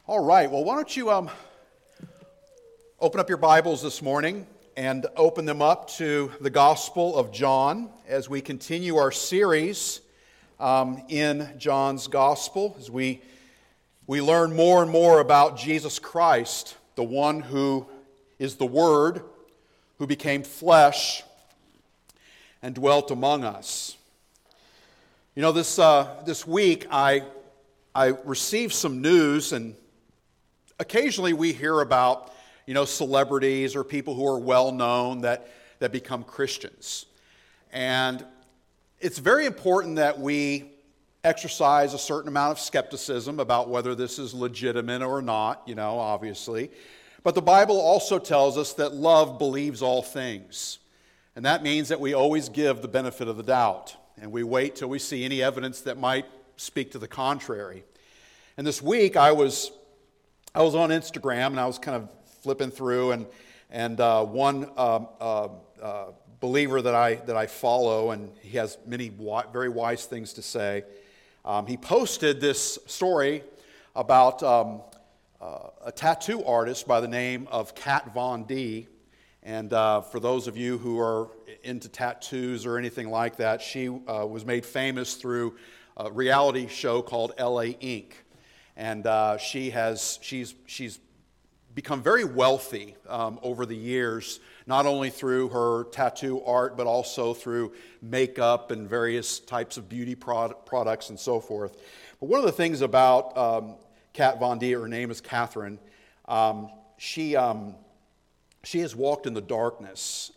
All right, well, why don't you open up your Bibles this morning and open them up to the Gospel of John as we continue our series in John's Gospel, as we learn more and more about Jesus Christ, the one who is the Word, who became flesh and dwelt among us. You know, this week I received some news, and occasionally we hear about, celebrities or people who are well known that become Christians. And it's very important that we exercise a certain amount of skepticism about whether this is legitimate or not, obviously. But the Bible also tells us that love believes all things. And that means that we always give the benefit of the doubt. And we wait till we see any evidence that might speak to the contrary. And this week I was on Instagram, and I was kind of flipping through, and one believer that I follow, and he has many very wise things to say. He posted this story about a tattoo artist by the name of Kat Von D. And for those of you who are into tattoos or anything like that, she was made famous through a reality show called LA Ink. And she's become very wealthy over the years, not only through her tattoo art, but also through makeup and various types of beauty products and so forth. But one of the things about Kat Von D, her name is Catherine, she has walked in the darkness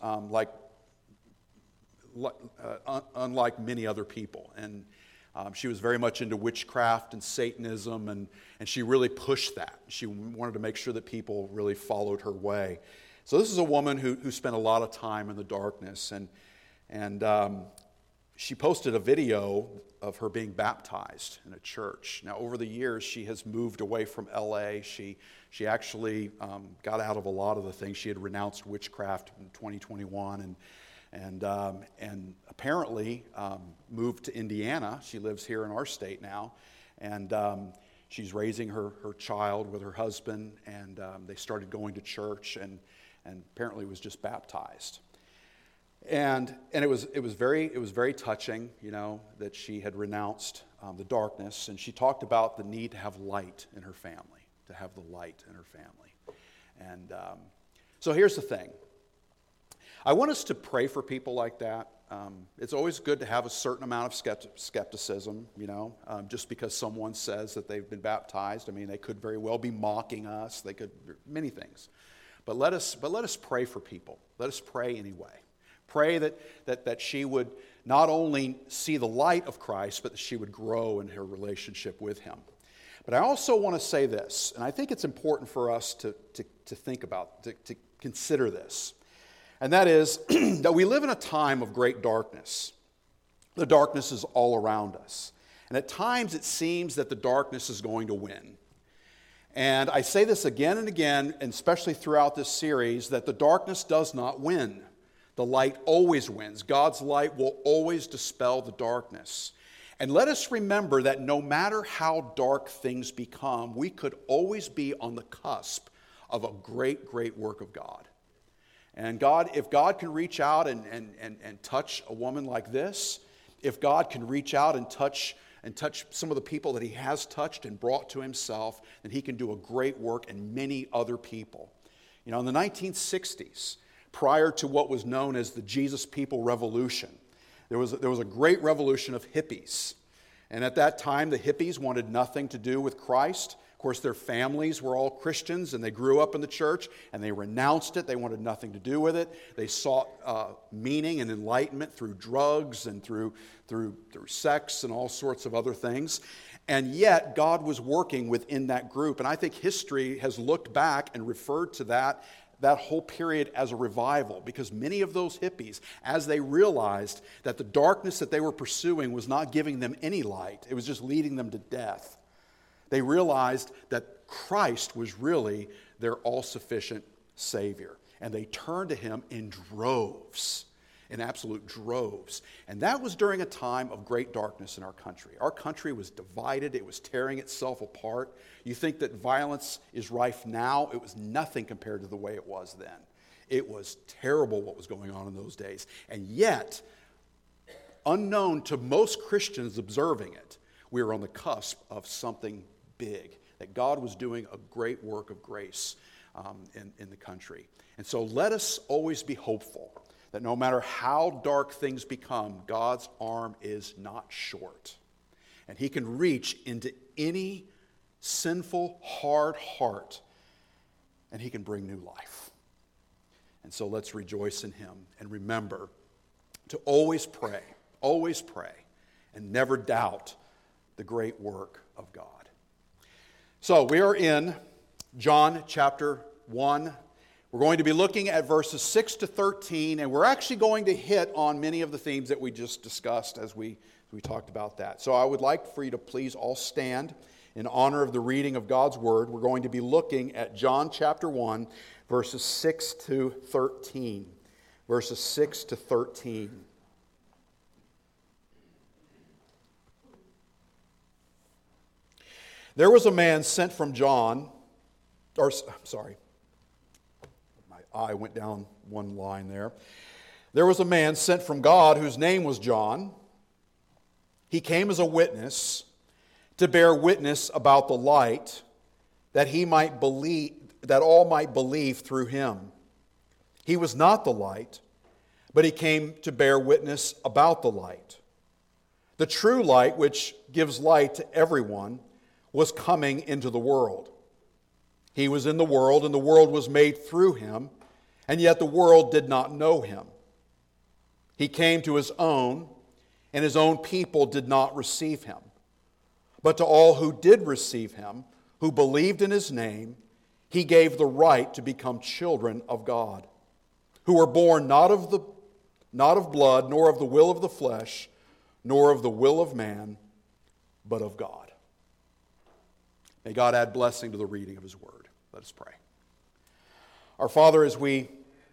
unlike many other people. And she was very much into witchcraft and Satanism, and she really pushed that. She wanted to make sure that people really followed her way. So this is a woman who spent a lot of time in the darkness, and she posted a video of her being baptized in a church. Now, over the years, she has moved away from L.A. She actually got out of a lot of the things. She had renounced witchcraft in 2021, and apparently moved to Indiana. She lives here in our state now, and she's raising her child with her husband, and they started going to church, and apparently was just baptized. And it was very touching, that she had renounced the darkness, and she talked about the need to have light in her family, to have the light in her family. And so here's the thing. I want us to pray for people like that. It's always good to have a certain amount of skepticism, just because someone says that they've been baptized. I mean, they could very well be mocking us. They could, many things. But let us pray for people. Let us pray anyway. Pray that she would not only see the light of Christ, but that she would grow in her relationship with Him. But I also want to say this, and I think it's important for us to think about, to consider this. And that is that we live in a time of great darkness. The darkness is all around us. And at times it seems that the darkness is going to win. And I say this again and again, and especially throughout this series, that the darkness does not win. The light always wins. God's light will always dispel the darkness. And let us remember that no matter how dark things become, we could always be on the cusp of a great, great work of God. And if God can reach out and touch a woman like this, if God can reach out and touch some of the people that He has touched and brought to Himself, then He can do a great work in many other people. In the 1960s, prior to what was known as the Jesus People Revolution, there was a great revolution of hippies. And at that time, the hippies wanted nothing to do with Christ. Of course, their families were all Christians, and they grew up in the church, and they renounced it. They wanted nothing to do with it. They sought meaning and enlightenment through drugs and through sex and all sorts of other things. And yet, God was working within that group. And I think history has looked back and referred to that whole period as a revival, because many of those hippies, as they realized that the darkness that they were pursuing was not giving them any light, it was just leading them to death, they realized that Christ was really their all-sufficient Savior. And they turned to Him in droves. in absolute droves. And that was during a time of great darkness in our country. Our country was divided. It was tearing itself apart. You think that violence is rife now? It was nothing compared to the way it was then. It was terrible what was going on in those days. And yet, unknown to most Christians observing it, we were on the cusp of something big, that God was doing a great work of grace in the country. And so let us always be hopeful that no matter how dark things become, God's arm is not short. And He can reach into any sinful, hard heart, and He can bring new life. And so let's rejoice in Him and remember to always pray, and never doubt the great work of God. So we are in John chapter 1. We're going to be looking at verses 6 to 13, and we're actually going to hit on many of the themes that we just discussed as we talked about that. So I would like for you to please all stand in honor of the reading of God's Word. We're going to be looking at John chapter 1, verses 6 to 13. Verses 6 to 13. There was a man sent from John, my eye went down one line there. There was a man sent from God whose name was John. He came as a witness to bear witness about the light, that all might believe through him. He was not the light, but he came to bear witness about the light. The true light, which gives light to everyone, was coming into the world. He was in the world, and the world was made through him, and yet the world did not know him. He came to his own, and his own people did not receive him. But to all who did receive him, who believed in his name, he gave the right to become children of God, who were born not of blood, nor of the will of the flesh, nor of the will of man, but of God. May God add blessing to the reading of His Word. Let us pray. Our Father, as we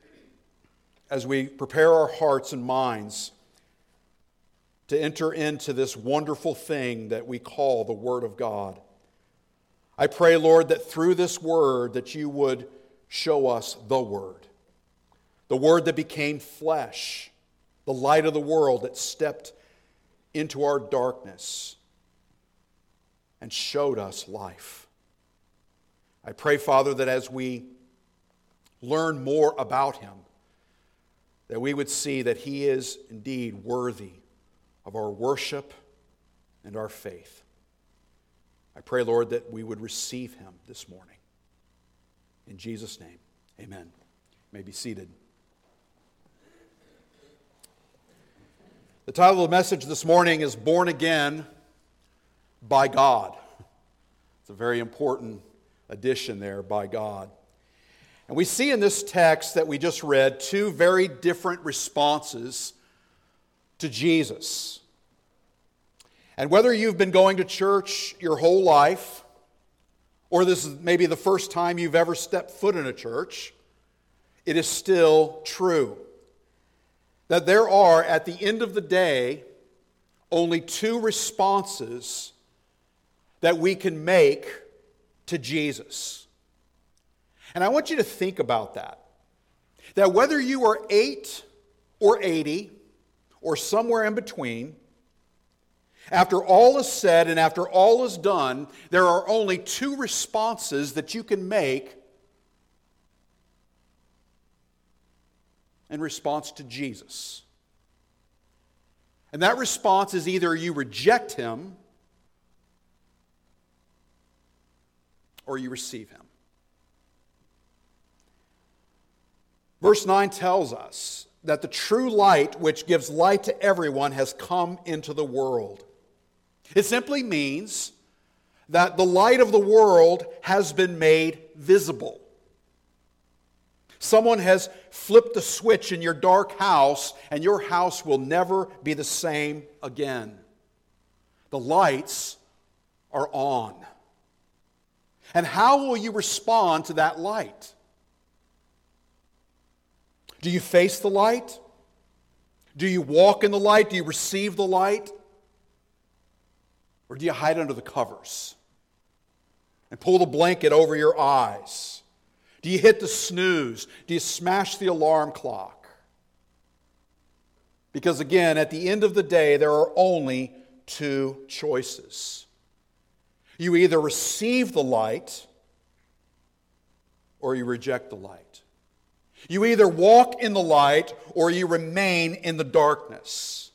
prepare our hearts and minds to enter into this wonderful thing that we call the Word of God, I pray, Lord, that through this Word that You would show us the Word that became flesh, the light of the world that stepped into our darkness and showed us life. I pray, Father, that as we learn more about Him, that we would see that He is indeed worthy of our worship and our faith. I pray, Lord, that we would receive Him this morning. In Jesus' name, amen. You may be seated. The title of the message this morning is Born Again by God. It's a very important addition there, by God. And we see in this text that we just read two very different responses to Jesus. And whether you've been going to church your whole life, or this is maybe the first time you've ever stepped foot in a church, it is still true that there are, at the end of the day, only two responses that we can make to Jesus. And I want you to think about that. That whether you are 8 or 80 or somewhere in between, after all is said and after all is done, there are only two responses that you can make in response to Jesus. And that response is either you reject Him or you receive Him. Verse 9 tells us that the true light, which gives light to everyone, has come into the world. It simply means that the light of the world has been made visible. Someone has flipped the switch in your dark house, and your house will never be the same again. The lights are on. And how will you respond to that light? Do you face the light? Do you walk in the light? Do you receive the light? Or do you hide under the covers and pull the blanket over your eyes? Do you hit the snooze? Do you smash the alarm clock? Because again, at the end of the day, there are only two choices. You either receive the light or you reject the light. You either walk in the light or you remain in the darkness.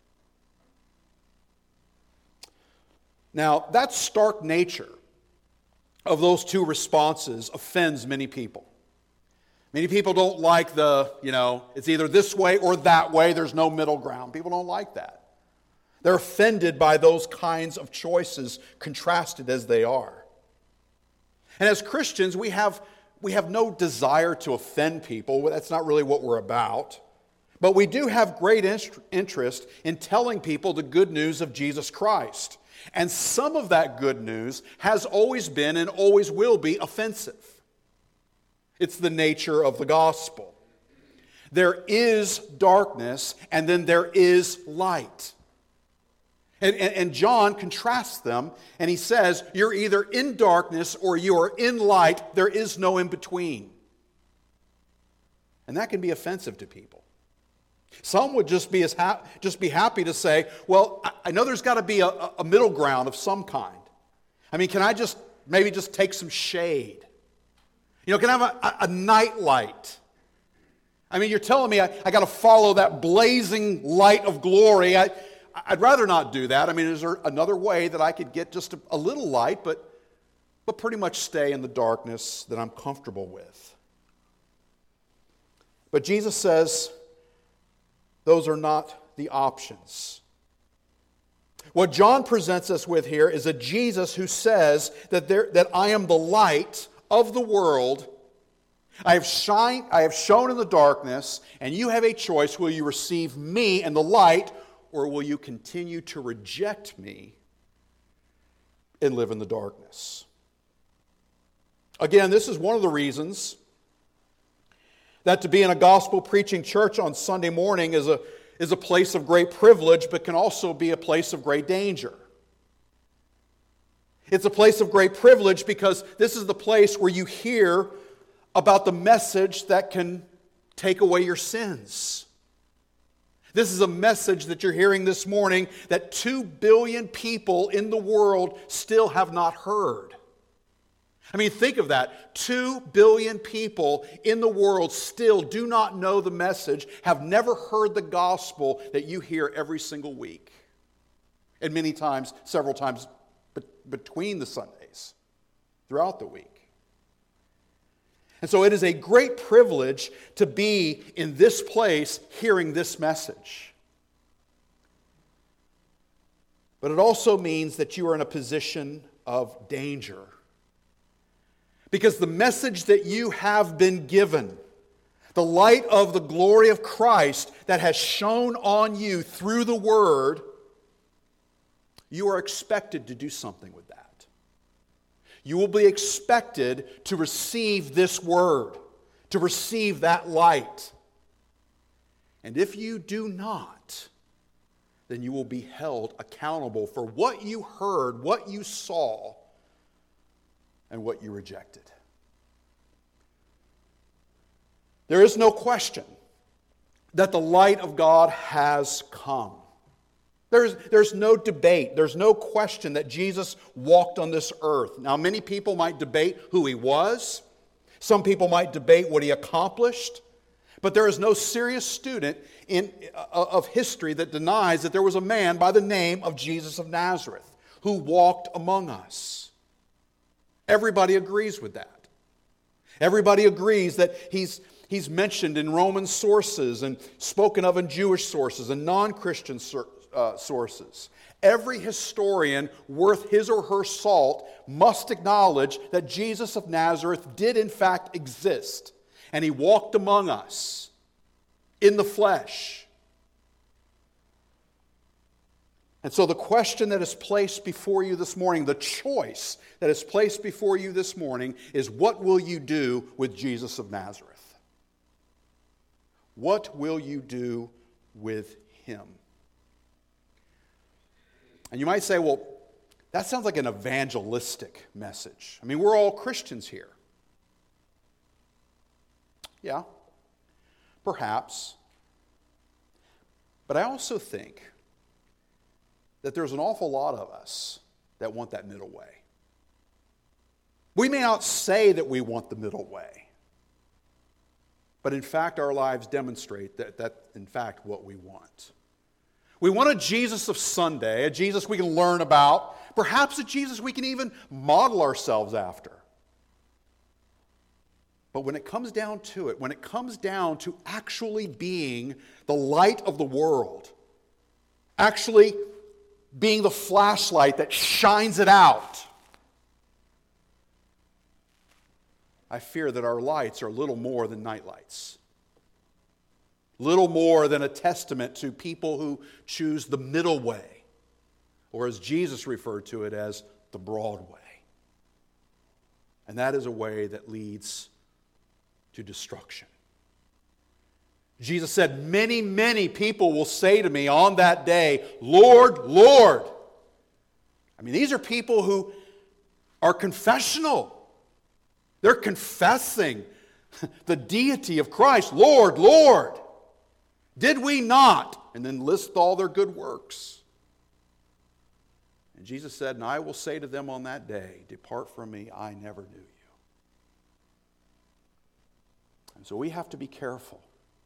Now, that stark nature of those two responses offends many people. Many people don't like it's either this way or that way, there's no middle ground. People don't like that. They're offended by those kinds of choices, contrasted as they are. And as Christians, we have no desire to offend people. That's not really what we're about. But we do have great interest in telling people the good news of Jesus Christ. And some of that good news has always been and always will be offensive. It's the nature of the gospel. There is darkness, and then there is light. And John contrasts them, and he says, you're either in darkness or you are in light. There is no in between. And that can be offensive to people. Some would just be happy to say, well, I know there's got to be a middle ground of some kind. I mean, can I maybe just take some shade? Can I have a night light? I mean, you're telling me I got to follow that blazing light of glory. I'd rather not do that. I mean, is there another way that I could get just a little light, but pretty much stay in the darkness that I'm comfortable with? But Jesus says those are not the options. What John presents us with here is a Jesus who says that I am the light of the world. I have shone in the darkness, and you have a choice. Will you receive me and the light, or will you continue to reject me and live in the darkness? Again, this is one of the reasons that to be in a gospel preaching church on Sunday morning is a place of great privilege, but can also be a place of great danger. It's a place of great privilege because this is the place where you hear about the message that can take away your sins. This is a message that you're hearing this morning that 2 billion people in the world still have not heard. I mean, think of that. 2 billion people in the world still do not know the message, have never heard the gospel that you hear every single week. And many times, several times between the Sundays, throughout the week. And so it is a great privilege to be in this place hearing this message. But it also means that you are in a position of danger. Because the message that you have been given, the light of the glory of Christ that has shone on you through the Word, you are expected to do something with that. You will be expected to receive this Word, to receive that light. And if you do not, then you will be held accountable for what you heard, what you saw, and what you rejected. There is no question that the light of God has come. There's no debate. There's no question that Jesus walked on this earth. Now, many people might debate who he was. Some people might debate what he accomplished. But there is no serious student of history that denies that there was a man by the name of Jesus of Nazareth who walked among us. Everybody agrees with that. Everybody agrees that he's mentioned in Roman sources and spoken of in Jewish sources and non-Christian sources. Every historian worth his or her salt must acknowledge that Jesus of Nazareth did in fact exist, and he walked among us in the flesh. And so the question that is placed before you this morning, the choice that is placed before you this morning is, what will you do with Jesus of Nazareth? What will you do with Him. And you might say, well, that sounds like an evangelistic message. I mean, we're all Christians here. Yeah, perhaps. But I also think that there's an awful lot of us that want that middle way. We may not say that we want the middle way, but in fact our lives demonstrate that that's in fact what we want. We want a Jesus of Sunday, a Jesus we can learn about, perhaps a Jesus we can even model ourselves after. But when it comes down to it, when it comes down to actually being the light of the world, actually being the flashlight that shines it out, I fear that our lights are little more than nightlights. Little more than a testament to people who choose the middle way, or as Jesus referred to it as the broad way. And that is a way that leads to destruction. Jesus said, many, many people will say to me on that day, Lord, Lord. I mean, these are people who are confessional. They're confessing the deity of Christ. Lord, Lord, did we not? And then list all their good works. And Jesus said, and I will say to them on that day, depart from me, I never knew you. And so we have to be careful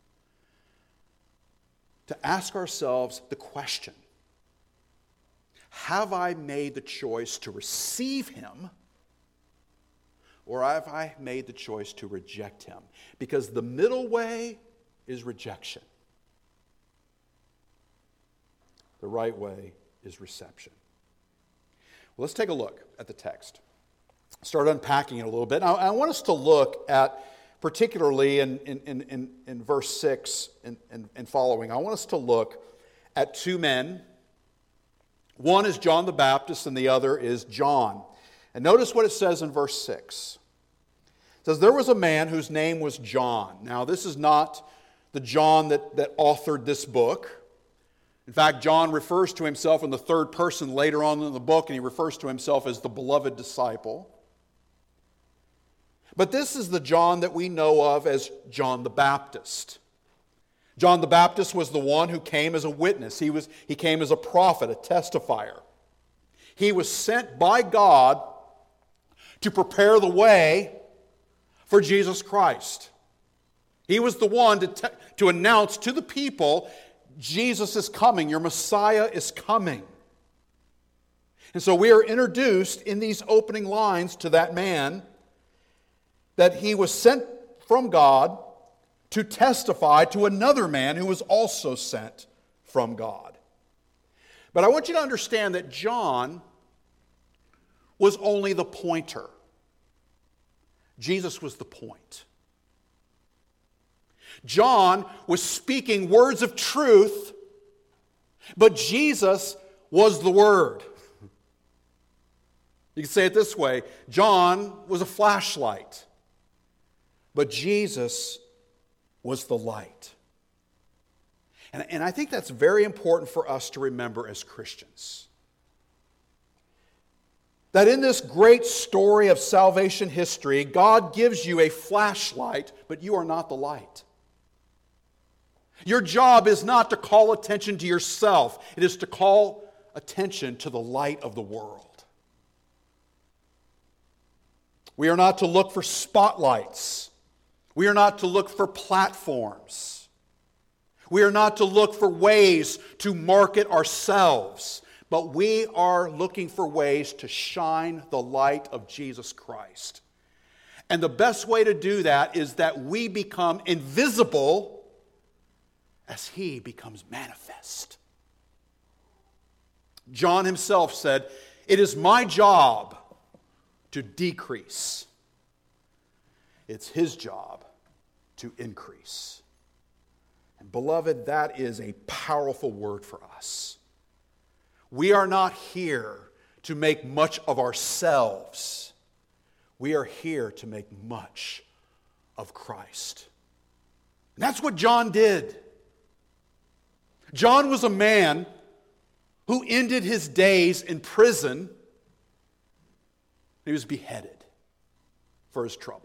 to ask ourselves the question, have I made the choice to receive Him, or have I made the choice to reject Him? Because the middle way is rejection. The right way is reception. Well, let's take a look at the text. Start unpacking it a little bit. Now, I want us to look at, particularly in verse 6 and following, I want us to look at two men. One is John the Baptist and the other is John. And notice what it says in verse 6. It says, there was a man whose name was John. Now, this is not the John that authored this book. In fact, John refers to himself in the third person later on in the book, and he refers to himself as the beloved disciple. But this is the John that we know of as John the Baptist. John the Baptist was the one who came as a witness. He came as a prophet, a testifier. He was sent by God to prepare the way for Jesus Christ. He was the one to announce to the people, Jesus is coming, your Messiah is coming. And so we are introduced in these opening lines to that man, that he was sent from God to testify to another man who was also sent from God. But I want you to understand that John was only the pointer. Jesus was the point. John was speaking words of truth, but Jesus was the Word. You can say it this way, John was a flashlight, but Jesus was the light. And I think that's very important for us to remember as Christians. That in this great story of salvation history, God gives you a flashlight, but you are not the light. Your job is not to call attention to yourself. It is to call attention to the light of the world. We are not to look for spotlights. We are not to look for platforms. We are not to look for ways to market ourselves, but we are looking for ways to shine the light of Jesus Christ. And the best way to do that is that we become invisible as He becomes manifest. John himself said, "It is my job to decrease. It's His job to increase." And beloved, that is a powerful word for us. We are not here to make much of ourselves. We are here to make much of Christ. And that's what John did. John was a man who ended his days in prison. He was beheaded for his trouble.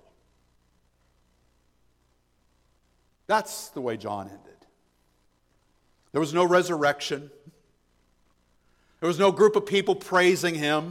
That's the way John ended. There was no resurrection. There was no group of people praising him.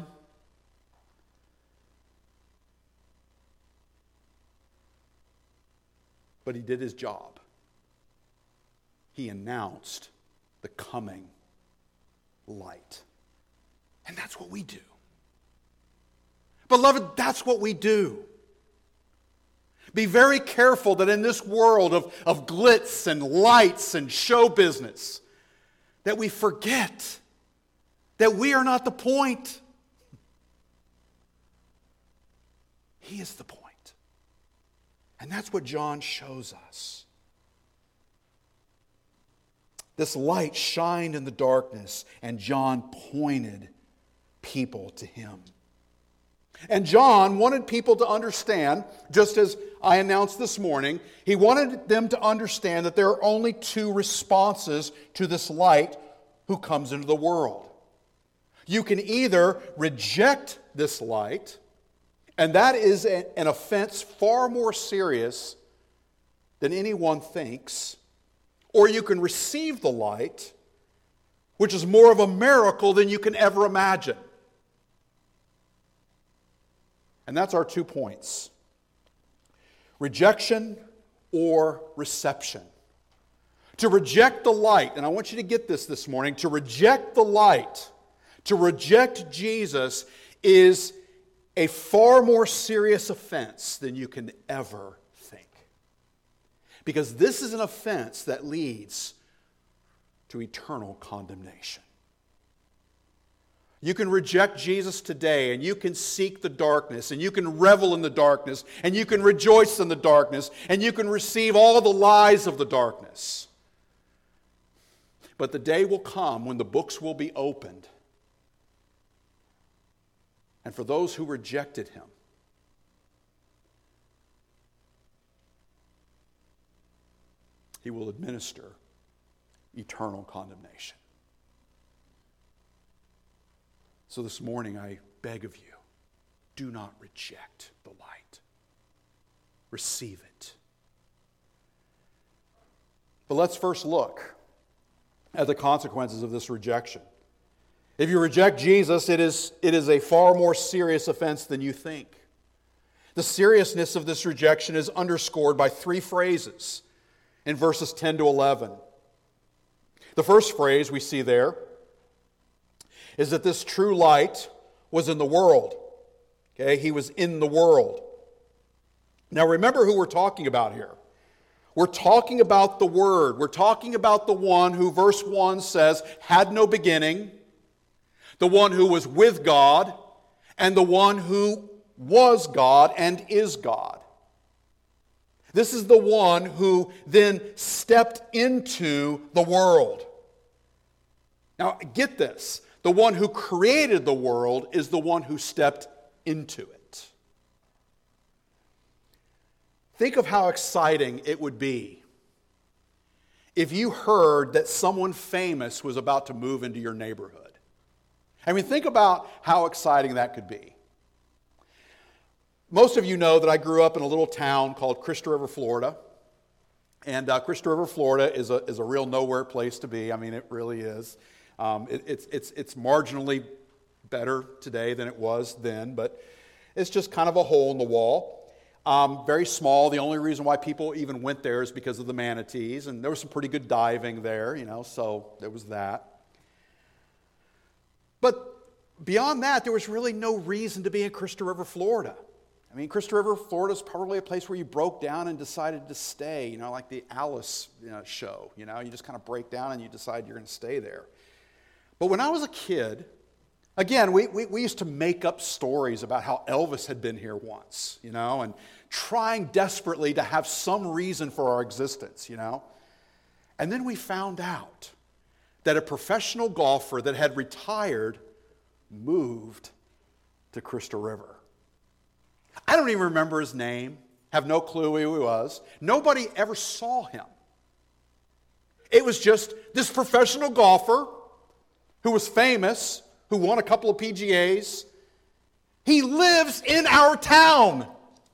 But he did his job. He announced the coming light. And that's what we do. Beloved, that's what we do. Be very careful that in this world of glitz and lights and show business, that we forget that we are not the point. He is the point. And that's what John shows us. This light shined in the darkness, and John pointed people to him. And John wanted people to understand, just as I announced this morning, he wanted them to understand that there are only two responses to this light who comes into the world. You can either reject this light, and that is an offense far more serious than anyone thinks, or you can receive the light, which is more of a miracle than you can ever imagine. And that's our 2 points. Rejection or reception. To reject the light, and I want you to get this morning, to reject the light, to reject Jesus is a far more serious offense than you can ever think. Because this is an offense that leads to eternal condemnation. You can reject Jesus today, and you can seek the darkness, and you can revel in the darkness, and you can rejoice in the darkness, and you can receive all the lies of the darkness. But the day will come when the books will be opened. And for those who rejected him, he will administer eternal condemnation. So this morning I beg of you, do not reject the light. Receive it. But let's first look at the consequences of this rejection. If you reject Jesus, it is a far more serious offense than you think. The seriousness of this rejection is underscored by 3 phrases in verses 10 to 11. The first phrase we see there is that this true light was in the world. Okay, he was in the world. Now remember who we're talking about here. We're talking about the Word. We're talking about the one who, verse 1 says, had no beginning, the one who was with God, and the one who was God and is God. This is the one who then stepped into the world. Now get this. The one who created the world is the one who stepped into it. Think of how exciting it would be if you heard that someone famous was about to move into your neighborhood. I mean, think about how exciting that could be. Most of you know that I grew up in a little town called Crystal River, Florida. And Crystal River, Florida is a real nowhere place to be. I mean, it really is. It's marginally better today than it was then, but it's just kind of a hole in the wall. Very small. The only reason why people even went there is because of the manatees, and there was some pretty good diving there, so there was that. But beyond that, there was really no reason to be in Crystal River, Florida. I mean, Crystal River, Florida is probably a place where you broke down and decided to stay, like the Alice show. You just kind of break down and you decide you're going to stay there. But when I was a kid, again, we used to make up stories about how Elvis had been here once, and trying desperately to have some reason for our existence, And then we found out that a professional golfer that had retired moved to Crystal River. I don't even remember his name, have no clue who he was. Nobody ever saw him. It was just this professional golfer who was famous, who won a couple of PGAs. He lives in our town.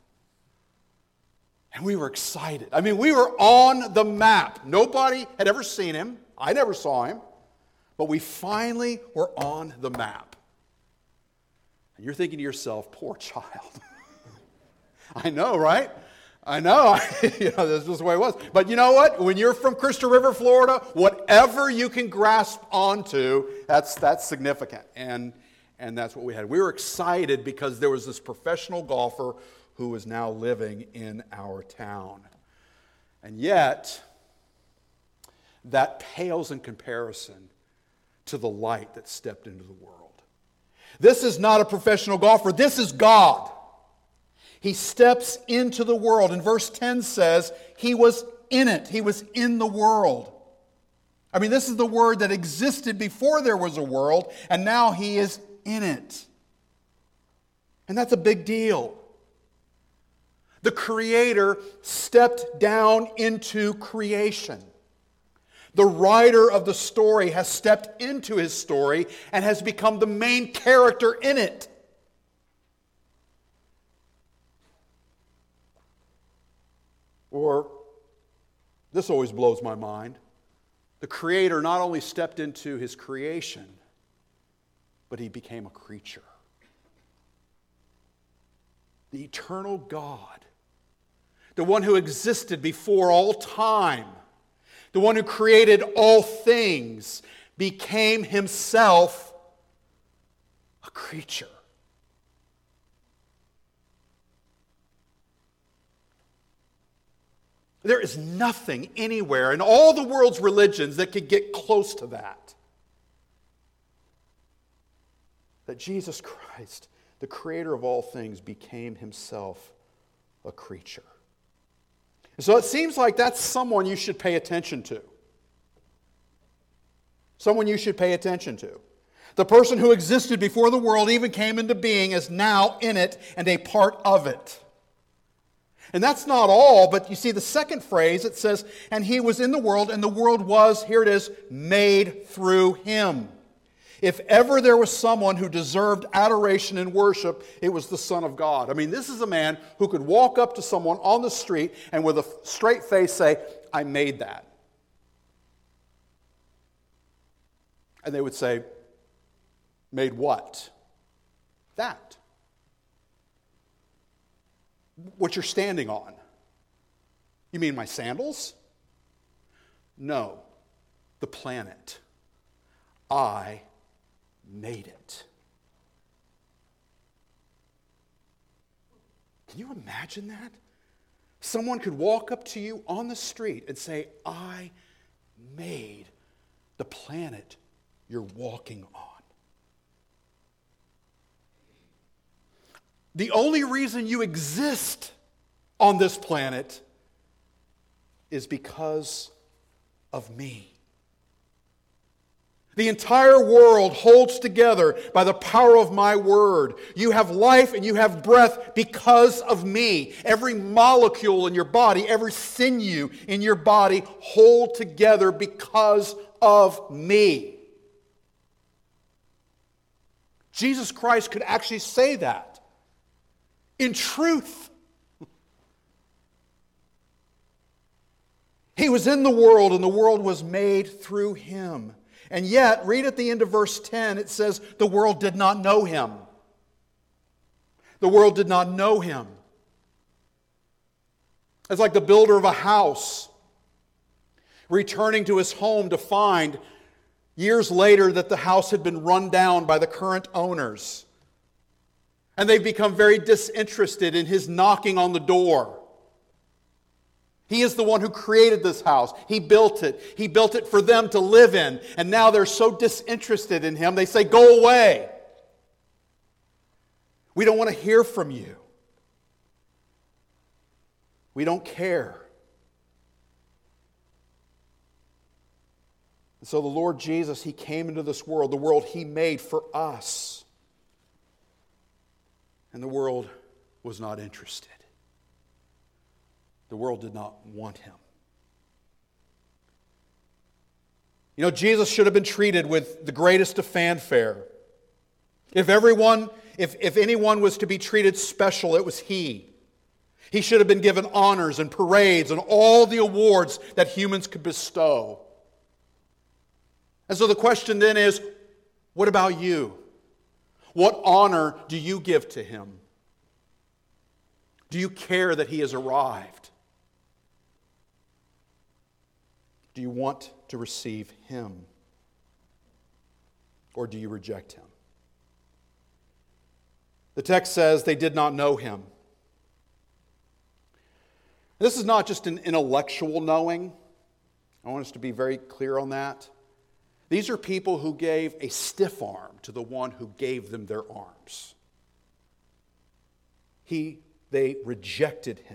And we were excited. I mean, we were on the map. Nobody had ever seen him. I never saw him. But we finally were on the map. And you're thinking to yourself, poor child. I know, right? I know. That's just the way it was. But you know what? When you're from Crystal River, Florida, whatever you can grasp onto, that's significant. And that's what we had. We were excited because there was this professional golfer who was now living in our town. And yet, that pales in comparison to the light that stepped into the world. This is not a professional golfer. This is God. He steps into the world. And verse 10 says, he was in it. He was in the world. I mean, this is the word that existed before there was a world, and now he is in it. And that's a big deal. The Creator stepped down into creation. The writer of the story has stepped into his story and has become the main character in it. Or, this always blows my mind, the Creator not only stepped into his creation, but he became a creature. The eternal God, the one who existed before all time, the one who created all things, became himself a creature. There is nothing anywhere in all the world's religions that could get close to that. That Jesus Christ, the creator of all things, became himself a creature. And so it seems like that's someone you should pay attention to. Someone you should pay attention to. The person who existed before the world even came into being is now in it and a part of it. And that's not all, but you see the second phrase, it says, and he was in the world, and the world was, here it is, made through him. If ever there was someone who deserved adoration and worship, it was the Son of God. I mean, this is a man who could walk up to someone on the street and with a straight face say, I made that. And they would say, made what? That. What you're standing on. You mean my sandals? No, the planet. I made it. Can you imagine that? Someone could walk up to you on the street and say, I made the planet you're walking on. The only reason you exist on this planet is because of me. The entire world holds together by the power of my word. You have life and you have breath because of me. Every molecule in your body, every sinew in your body hold together because of me. Jesus Christ could actually say that. In truth, he was in the world and the world was made through him. And yet, read at the end of verse 10, it says, the world did not know him. The world did not know him. It's like the builder of a house returning to his home to find years later that the house had been run down by the current owners. And they've become very disinterested in his knocking on the door. He is the one who created this house. He built it. He built it for them to live in. And now they're so disinterested in him, they say, go away. We don't want to hear from you. We don't care. And so the Lord Jesus, he came into this world, the world he made for us. And the world was not interested. The world did not want him. You know, Jesus should have been treated with the greatest of fanfare. If anyone was to be treated special, it was He. He should have been given honors and parades and all the awards that humans could bestow. And so the question then is, what about you? What honor do you give to Him? Do you care that He has arrived? Do you want to receive Him? Or do you reject Him? The text says they did not know Him. This is not just an intellectual knowing. I want us to be very clear on that. These are people who gave a stiff arm to the one who gave them their arms. They rejected Him.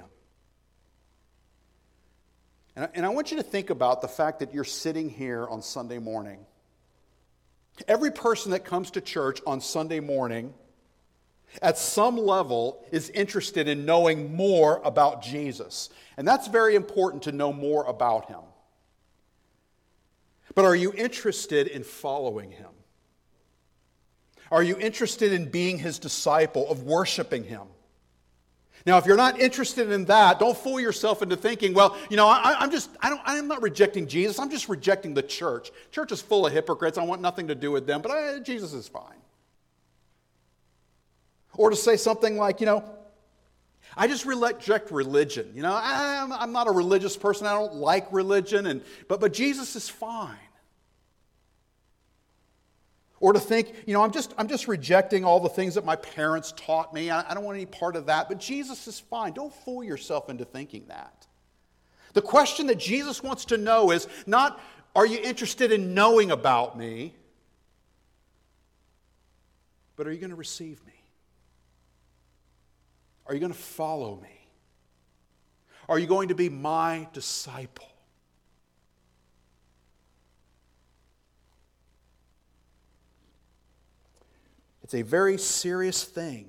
And I want you to think about the fact that you're sitting here on Sunday morning. Every person that comes to church on Sunday morning, at some level, is interested in knowing more about Jesus. And that's very important, to know more about Him. But are you interested in following Him? Are you interested in being His disciple, of worshiping Him? Now, if you're not interested in that, don't fool yourself into thinking, well, you know, I'm not rejecting Jesus, I'm just rejecting the church. Church is full of hypocrites, I want nothing to do with them, but Jesus is fine. Or to say something like, you know, I just reject religion. You know, I'm not a religious person, I don't like religion, but Jesus is fine. Or to think, you know, I'm just rejecting all the things that my parents taught me. I don't want any part of that, but Jesus is fine. Don't fool yourself into thinking that. The question that Jesus wants to know is not, are you interested in knowing about me? But are you going to receive me? Are you going to follow me? Are you going to be my disciple? It's a very serious thing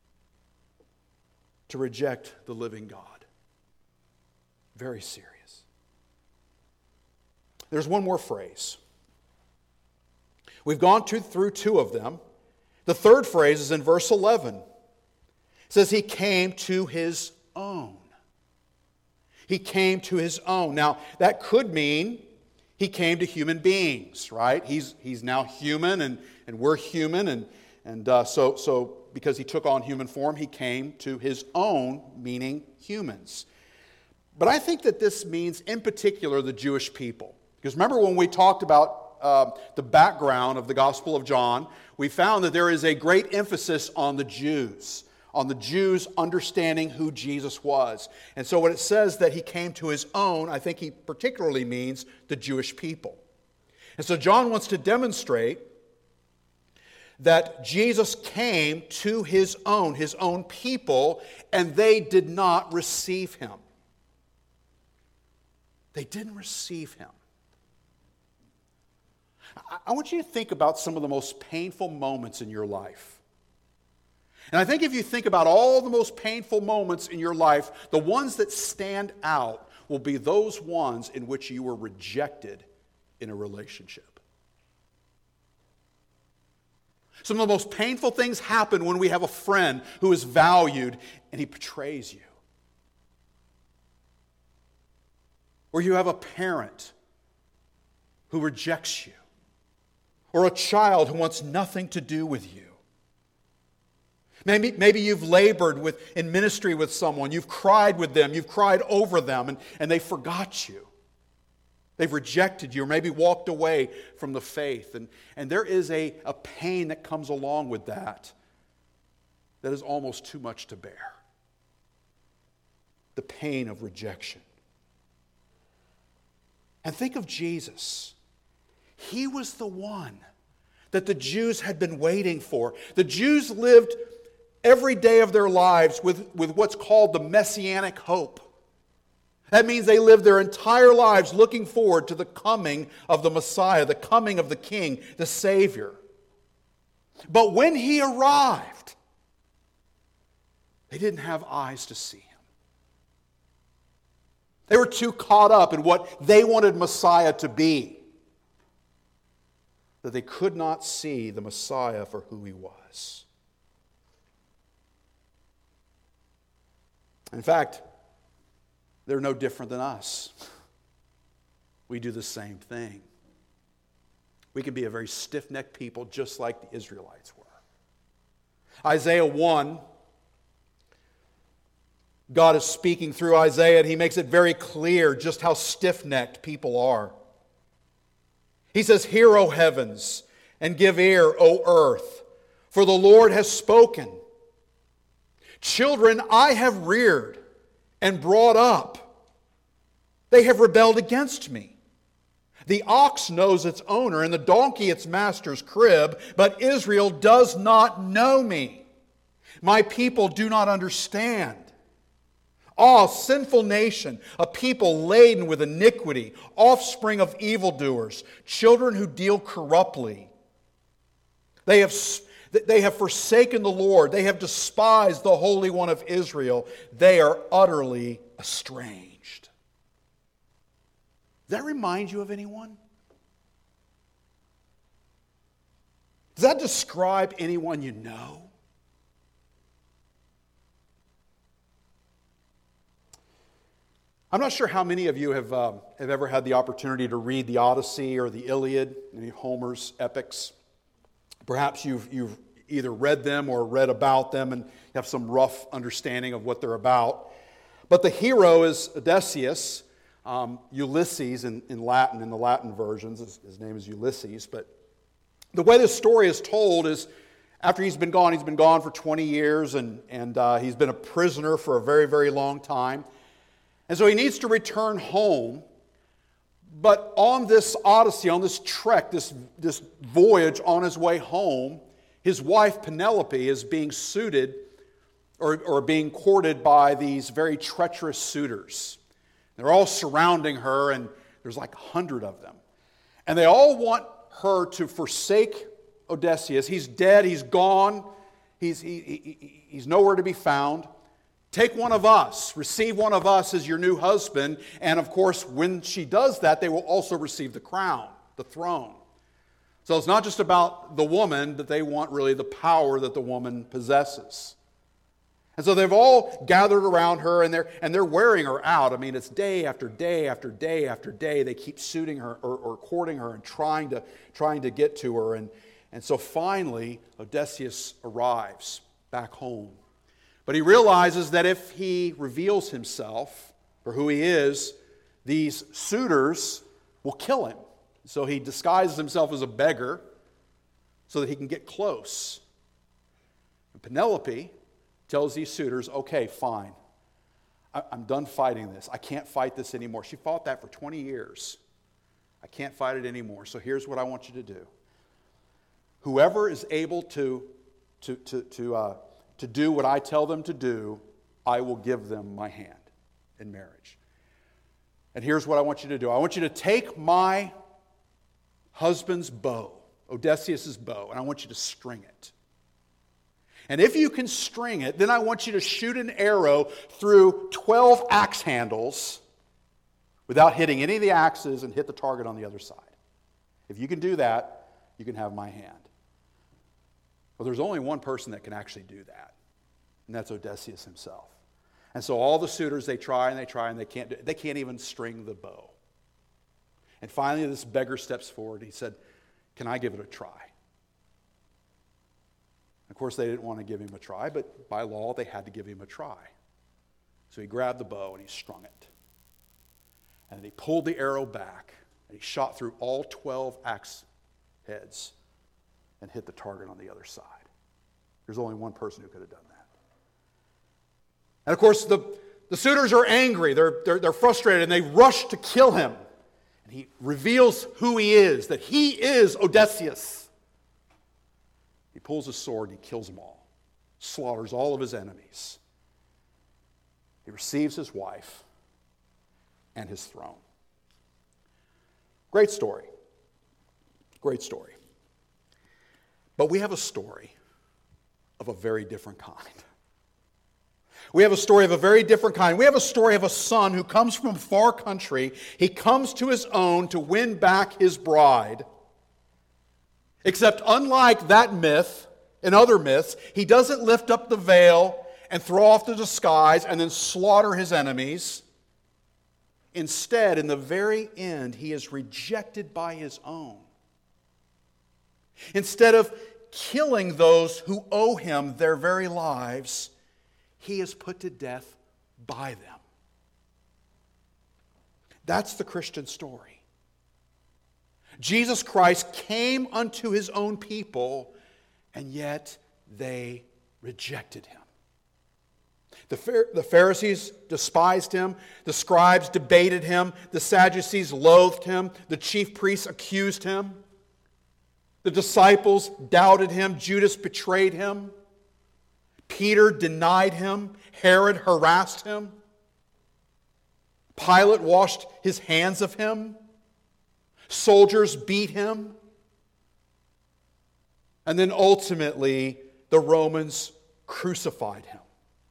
to reject the living God. Very serious. There's one more phrase. We've gone through two of them. The third phrase is in verse 11. It says, He came to His own. He came to His own. Now, that could mean He came to human beings, right? He's now human, and we're human, and so because He took on human form, He came to His own, meaning humans. But I think that this means, in particular, the Jewish people. Because remember when we talked about the background of the Gospel of John, we found that there is a great emphasis on the Jews understanding who Jesus was. And so when it says that He came to His own, I think He particularly means the Jewish people. And so John wants to demonstrate that Jesus came to His own people, and they did not receive Him. They didn't receive Him. I want you to think about some of the most painful moments in your life. And I think if you think about all the most painful moments in your life, the ones that stand out will be those ones in which you were rejected in a relationship. Some of the most painful things happen when we have a friend who is valued and he betrays you. Or you have a parent who rejects you. Or a child who wants nothing to do with you. Maybe you've labored in ministry with someone. You've cried with them. You've cried over them, and they forgot you. They've rejected you, or maybe walked away from the faith. And there is a pain that comes along with that is almost too much to bear. The pain of rejection. And think of Jesus. He was the one that the Jews had been waiting for. The Jews lived every day of their lives with what's called the messianic hope. That means they lived their entire lives looking forward to the coming of the Messiah, the coming of the King, the Savior. But when He arrived, they didn't have eyes to see Him. They were too caught up in what they wanted Messiah to be. that they could not see the Messiah for who he was. In fact, they're no different than us. We do the same thing. We can be a very stiff-necked people just like the Israelites were. Isaiah 1, God is speaking through Isaiah, and he makes it very clear just how stiff-necked people are. He says, "Hear, O heavens, and give ear, O earth, for the Lord has spoken. Children I have reared and brought up. They have rebelled against me. The ox knows its owner, and the donkey its master's crib, but Israel does not know me. My people do not understand. Ah, sinful nation, a people laden with iniquity, offspring of evildoers, children who deal corruptly. They have forsaken the Lord. They have despised the Holy One of Israel. They are utterly estranged." Does that remind you of anyone? Does that describe anyone you know? I'm not sure how many of you have ever had the opportunity to read the Odyssey or the Iliad, any of Homer's epics. Perhaps you've either read them or read about them and have some rough understanding of what they're about. But the hero is Odysseus, Ulysses in Latin, in the Latin versions. His name is Ulysses. But the way this story is told is after he's been gone for 20 years and he's been a prisoner for a very, very long time. And so he needs to return home. But on this odyssey, on this trek, this voyage on his way home, his wife Penelope is being suited or being courted by these very treacherous suitors. They're all surrounding her, and there's like 100 of them. And they all want her to forsake Odysseus. He's dead, he's gone, he's nowhere to be found. Take one of us, receive one of us as your new husband. And of course, when she does that, they will also receive the crown, the throne. So it's not just about the woman, but they want really the power that the woman possesses. And so they've all gathered around her, and they're wearing her out. I mean, it's day after day after day after day. They keep suiting her or courting her and trying to get to her. And so finally, Odysseus arrives back home. But he realizes that if he reveals himself for who he is, these suitors will kill him. So he disguises himself as a beggar so that he can get close. And Penelope tells these suitors, "Okay, fine. I'm done fighting this. I can't fight this anymore." She fought that for 20 years. "I can't fight it anymore. So here's what I want you to do. Whoever is able to do what I tell them to do, I will give them my hand in marriage. And here's what I want you to do. I want you to take my husband's bow, Odysseus' bow, and I want you to string it. And if you can string it, then I want you to shoot an arrow through 12 axe handles without hitting any of the axes and hit the target on the other side. If you can do that, you can have my hand." Well, there's only one person that can actually do that, and that's Odysseus himself. And so all the suitors, they try and they can't even string the bow. And finally, this beggar steps forward. He said, "Can I give it a try?" Of course, they didn't want to give him a try, but by law, they had to give him a try. So he grabbed the bow and he strung it. And he pulled the arrow back, and he shot through all 12 axe heads and hit the target on the other side. There's only one person who could have done that. And of course, the suitors are angry. They're frustrated, and they rush to kill him. And he reveals who he is, that he is Odysseus. He pulls his sword and he kills them all, slaughters all of his enemies. He receives his wife and his throne. Great story. Great story. But we have a story of a very different kind. We have a story of a very different kind. We have a story of a son who comes from a far country. He comes to his own to win back his bride. Except unlike that myth and other myths, he doesn't lift up the veil and throw off the disguise and then slaughter his enemies. Instead, in the very end, he is rejected by his own. Instead of killing those who owe him their very lives, he is put to death by them. That's the Christian story. Jesus Christ came unto his own people, and yet they rejected him. The Pharisees despised him. The scribes debated him. The Sadducees loathed him. The chief priests accused him. The disciples doubted him. Judas betrayed him. Peter denied him. Herod harassed him. Pilate washed his hands of him. Soldiers beat him. And then ultimately, the Romans crucified him.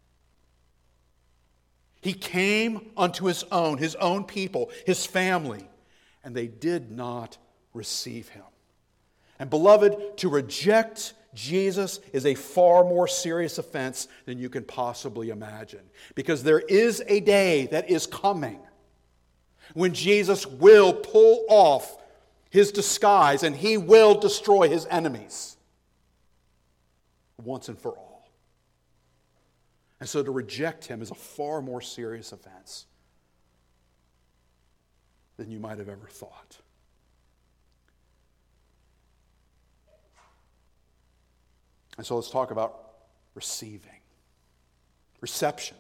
He came unto his own people, his family, and they did not receive him. And beloved, to reject Jesus is a far more serious offense than you can possibly imagine. Because there is a day that is coming when Jesus will pull off his disguise and he will destroy his enemies once and for all. And so to reject him is a far more serious offense than you might have ever thought. And so let's talk about receiving. Reception.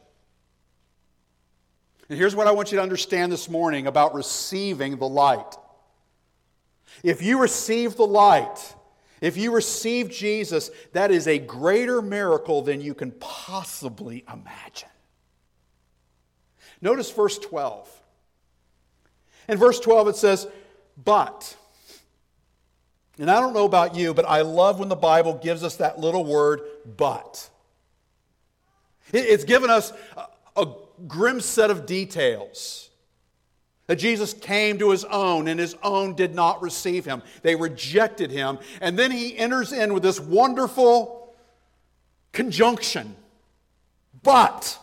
And here's what I want you to understand this morning about receiving the light. If you receive the light, if you receive Jesus, that is a greater miracle than you can possibly imagine. Notice verse 12. In verse 12 it says, but. And I don't know about you, but I love when the Bible gives us that little word, but. It's given us a grim set of details. That Jesus came to his own, and his own did not receive him. They rejected him. And then he enters in with this wonderful conjunction. But,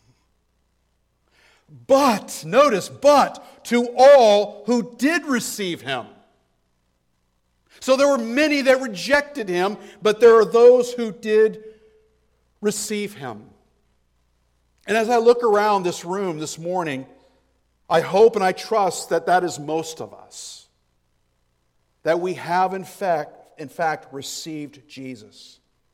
notice, but to all who did receive him. So there were many that rejected him, but there are those who did receive him. And as I look around this room this morning, I hope and I trust that that is most of us. That we have in fact received Jesus.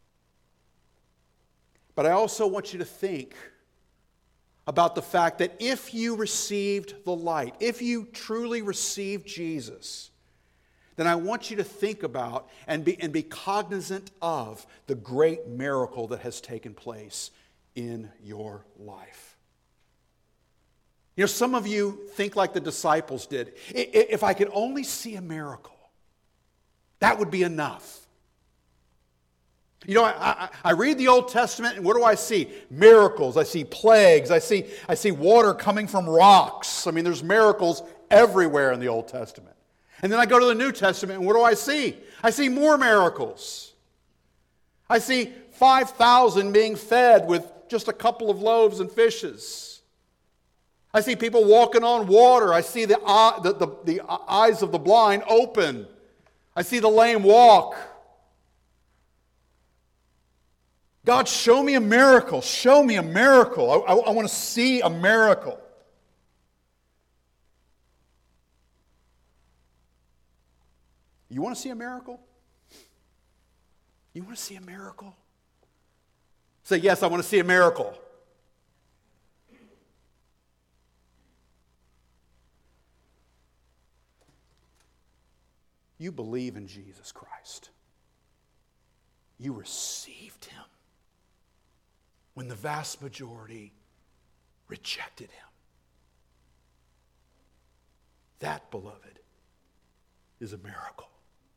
But I also want you to think about the fact that if you received the light, if you truly received Jesus, then I want you to think about and be cognizant of the great miracle that has taken place in your life. You know, some of you think like the disciples did. If I could only see a miracle, that would be enough. You know, I read the Old Testament, and what do I see? Miracles. I see plagues. I see water coming from rocks. I mean, there's miracles everywhere in the Old Testament. And then I go to the New Testament, and what do I see? I see more miracles. I see 5,000 being fed with just a couple of loaves and fishes. I see people walking on water. I see the eyes of the blind open. I see the lame walk. God, show me a miracle. Show me a miracle. I want to see a miracle. You want to see a miracle? You want to see a miracle? Say, yes, I want to see a miracle. You believe in Jesus Christ. You received him when the vast majority rejected him. That, beloved, is a miracle.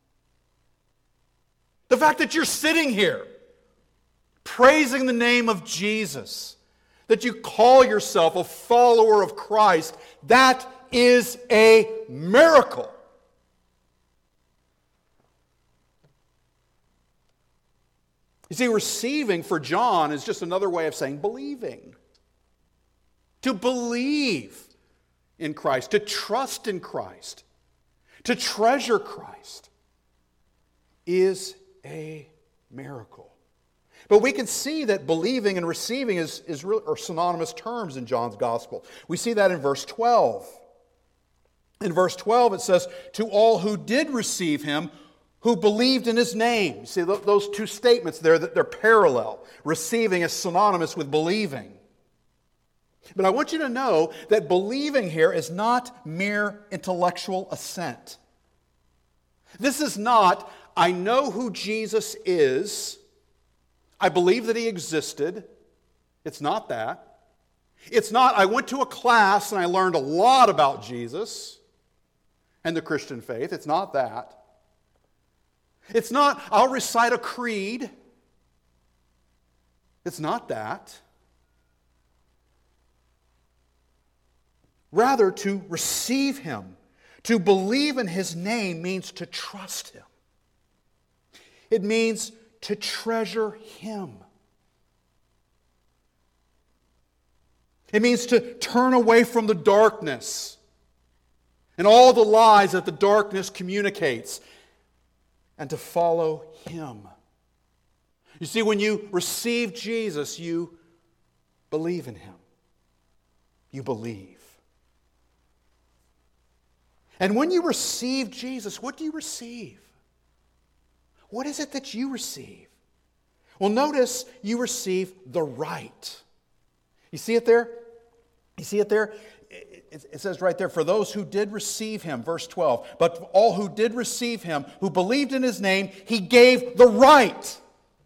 The fact that you're sitting here praising the name of Jesus, that you call yourself a follower of Christ, that is a miracle. You see, receiving for John is just another way of saying believing. To believe in Christ, to trust in Christ, to treasure Christ is a miracle. But we can see that believing and receiving are synonymous terms in John's gospel. We see that in verse 12. In verse 12 it says, "To all who did receive him, who believed in his name." You see those two statements there, that they're parallel. Receiving is synonymous with believing. But I want you to know that believing here is not mere intellectual assent. This is not, I know who Jesus is, I believe that he existed. It's not that. It's not, I went to a class and I learned a lot about Jesus and the Christian faith. It's not that. It's not, I'll recite a creed. It's not that. Rather, to receive him, to believe in his name means to trust him. It means to treasure him. It means to turn away from the darkness and all the lies that the darkness communicates and to follow him. You see, when you receive Jesus, you believe in him. You believe. And when you receive Jesus, what do you receive? What is it that you receive? Well, notice you receive the right. You see it there? You see it there? It says right there, "For those who did receive him," verse 12, "but all who did receive him, who believed in his name, he gave the right."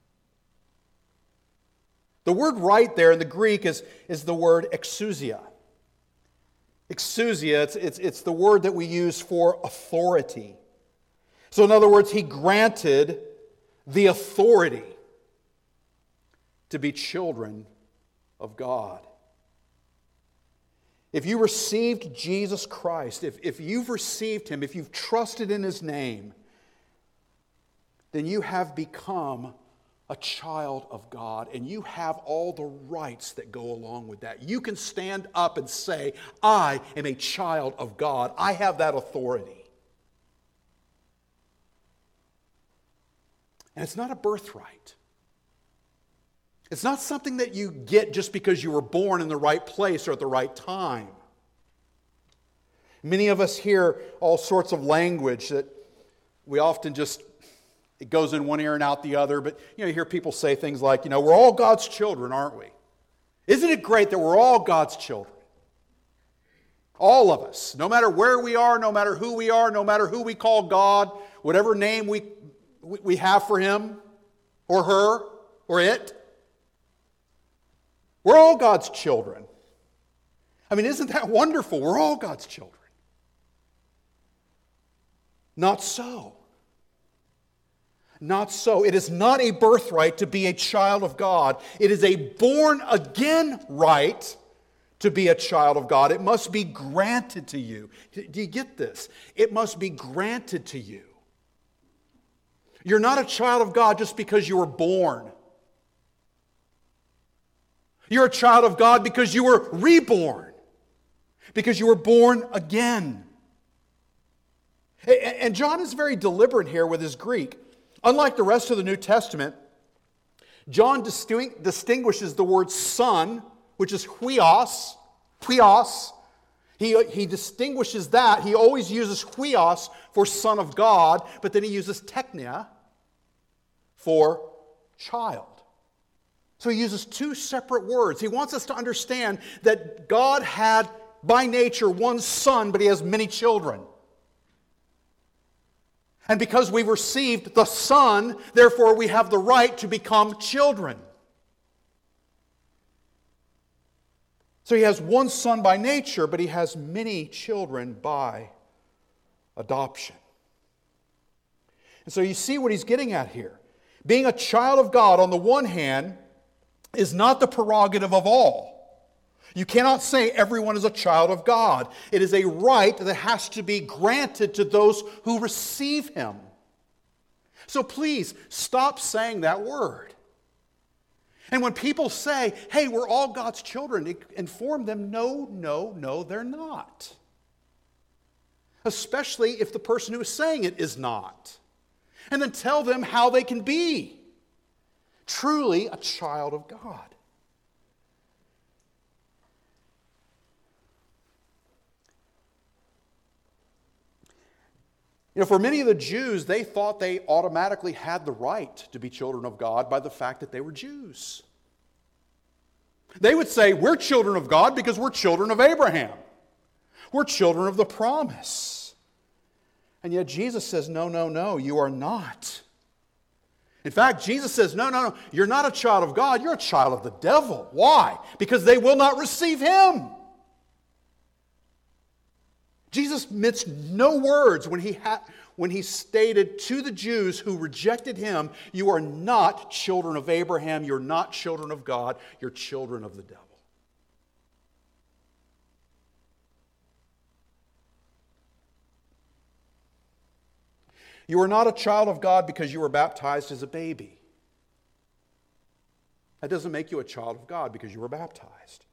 The word "right" there in the Greek is the word exousia. Exousia, it's the word that we use for authority. So in other words, he granted the authority to be children of God. If you received Jesus Christ, if you've received him, if you've trusted in his name, then you have become a child of God, and you have all the rights that go along with that. You can stand up and say, "I am a child of God. I have that authority." And it's not a birthright. It's not something that you get just because you were born in the right place or at the right time. Many of us hear all sorts of language that we often just, it goes in one ear and out the other. But you hear people say things like, we're all God's children, aren't we? Isn't it great that we're all God's children? All of us, no matter where we are, no matter who we are, no matter who we call God, whatever name we have for him or her or it. We're all God's children. I mean, isn't that wonderful? We're all God's children. Not so. Not so. It is not a birthright to be a child of God. It is a born-again right to be a child of God. It must be granted to you. Do you get this? It must be granted to you. You're not a child of God just because you were born. You're a child of God because you were reborn, because you were born again. And John is very deliberate here with his Greek. Unlike the rest of the New Testament, John distinguishes the word son, which is huios. He distinguishes that. He always uses huios for son of God, but then he uses teknia for child. So he uses two separate words. He wants us to understand that God had, by nature, one son, but he has many children. And because we've received the Son, therefore we have the right to become children. So he has one son by nature, but he has many children by adoption. And so you see what he's getting at here. Being a child of God, on the one hand, is not the prerogative of all. You cannot say everyone is a child of God. It is a right that has to be granted to those who receive him. So please, stop saying that word. And when people say, hey, we're all God's children, inform them, no, they're not. Especially if the person who is saying it is not. And then tell them how they can be truly a child of God. For many of the Jews, they thought they automatically had the right to be children of God by the fact that they were Jews. They would say, we're children of God because we're children of Abraham. We're children of the promise. And yet Jesus says, no, you are not. In fact, Jesus says, no, you're not a child of God, you're a child of the devil. Why? Because they will not receive Him. Jesus minced no words when he stated to the Jews who rejected Him, you are not children of Abraham, you're not children of God, you're children of the devil. You are not a child of God because you were baptized as a baby. That doesn't make you a child of God because you were baptized.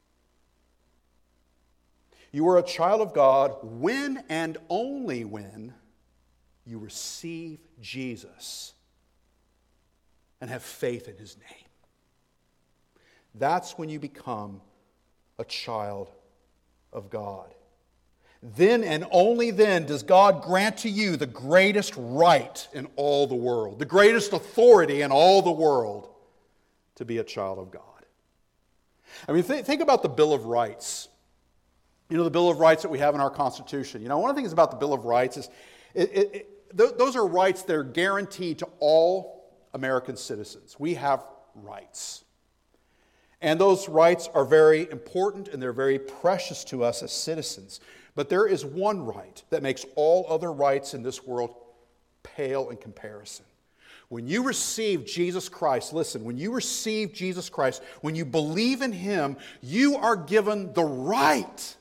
You are a child of God when and only when you receive Jesus and have faith in His name. That's when you become a child of God. Then and only then does God grant to you the greatest right in all the world, the greatest authority in all the world to be a child of God. I mean, think about the Bill of Rights. The Bill of Rights that we have in our Constitution. One of the things about the Bill of Rights is those are rights that are guaranteed to all American citizens. We have rights. And those rights are very important and they're very precious to us as citizens. But there is one right that makes all other rights in this world pale in comparison. When you receive Jesus Christ, listen, when you receive Jesus Christ, when you believe in Him, you are given the right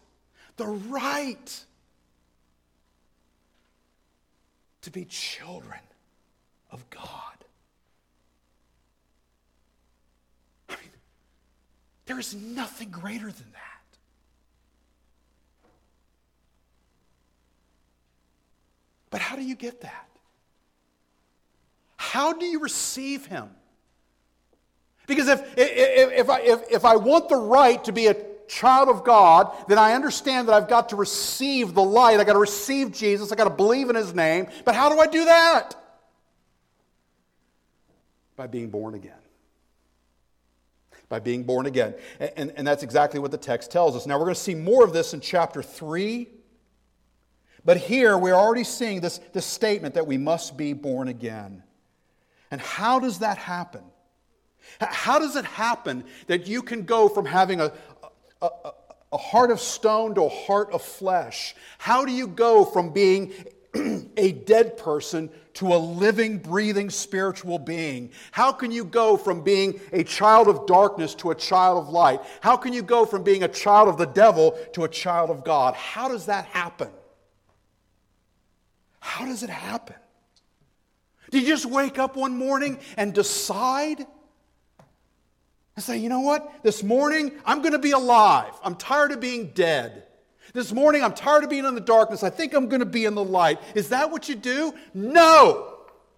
to be children of God. I mean, there is nothing greater than that. But how do you get that? How do you receive Him? Because if I want the right to be a child of God, then I understand that I've got to receive the light. I've got to receive Jesus. I've got to believe in His name. But how do I do that? By being born again. By being born again. And that's exactly what the text tells us. Now we're going to see more of this in chapter 3. But here we're already seeing this statement that we must be born again. And how does that happen? How does it happen that you can go from having a heart of stone to a heart of flesh? How do you go from being a dead person to a living, breathing, spiritual being? How can you go from being a child of darkness to a child of light? How can you go from being a child of the devil to a child of God? How does that happen? How does it happen? Do you just wake up one morning and decide and say, you know what? This morning, I'm going to be alive. I'm tired of being dead. This morning, I'm tired of being in the darkness. I think I'm going to be in the light. Is that what you do? No!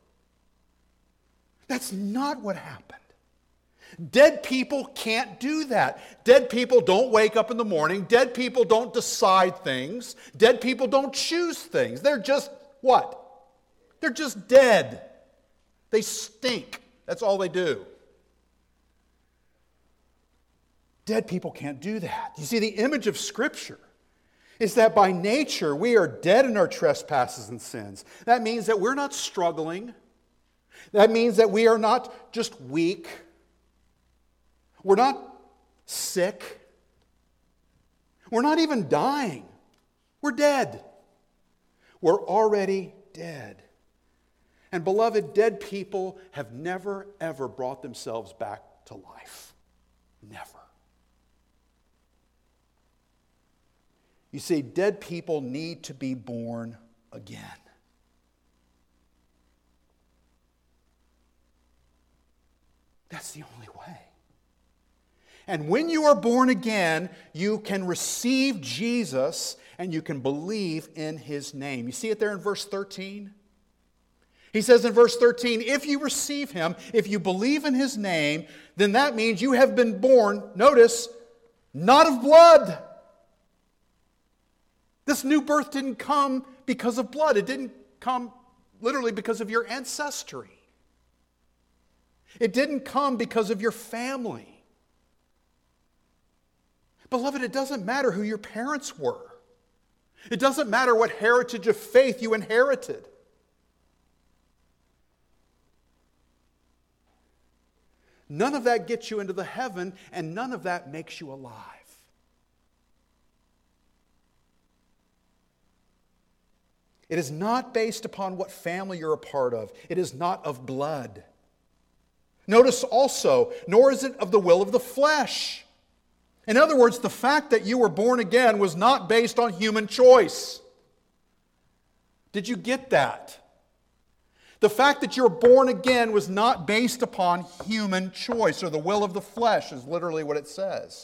That's not what happened. Dead people can't do that. Dead people don't wake up in the morning. Dead people don't decide things. Dead people don't choose things. They're just what? They're just dead. They stink. That's all they do. Dead people can't do that. You see, the image of Scripture is that by nature we are dead in our trespasses and sins. That means that we're not struggling. That means that we are not just weak. We're not sick. We're not even dying. We're dead. We're already dead. And beloved, dead people have never, ever brought themselves back to life. Never. You see, dead people need to be born again. That's the only way. And when you are born again, you can receive Jesus and you can believe in His name. You see it there in verse 13? He says in verse 13, if you receive Him, if you believe in His name, then that means you have been born, notice, not of blood. This new birth didn't come because of blood. It didn't come literally because of your ancestry. It didn't come because of your family. Beloved, it doesn't matter who your parents were. It doesn't matter what heritage of faith you inherited. None of that gets you into the heaven, and none of that makes you alive. It is not based upon what family you're a part of. It is not of blood. Notice also, nor is it of the will of the flesh. In other words, the fact that you were born again was not based on human choice. Did you get that? The fact that you're born again was not based upon human choice, or the will of the flesh is literally what it says.